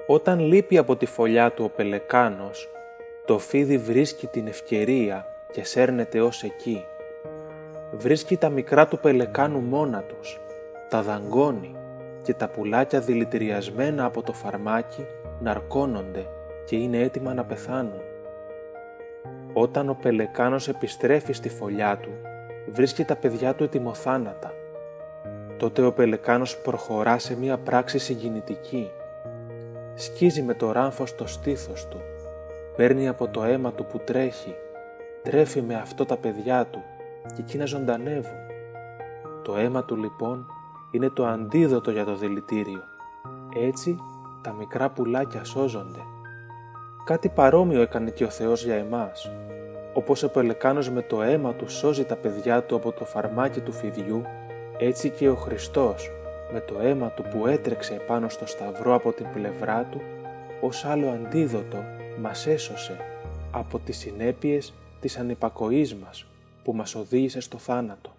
Όταν λείπει από τη φωλιά του ο πελεκάνος, το φίδι βρίσκει την ευκαιρία και σέρνεται ως εκεί. Βρίσκει τα μικρά του πελεκάνου μόνα τους, τα δαγκώνει και τα πουλάκια δηλητηριασμένα από το φαρμάκι ναρκώνονται και είναι έτοιμα να πεθάνουν. Όταν ο πελεκάνος επιστρέφει στη φωλιά του, βρίσκει τα παιδιά του ετοιμοθάνατα. Τότε ο πελεκάνος προχωρά σε μία πράξη συγκινητική. Σκίζει με το ράμφος το στήθος του, παίρνει από το αίμα του που τρέχει, τρέφει με αυτό τα παιδιά του και εκείνα ζωντανεύουν. Το αίμα του λοιπόν είναι το αντίδοτο για το δηλητήριο. Έτσι τα μικρά πουλάκια σώζονται. Κάτι παρόμοιο έκανε και ο Θεός για εμάς. Όπως ο πελεκάνος με το αίμα του σώζει τα παιδιά του από το φαρμάκι του φιδιού, έτσι και ο Χριστός με το αίμα του που έτρεξε επάνω στο σταυρό από την πλευρά του, ως άλλο αντίδοτο μας έσωσε από τις συνέπειες της ανυπακοής μας που μας οδήγησε στο θάνατο.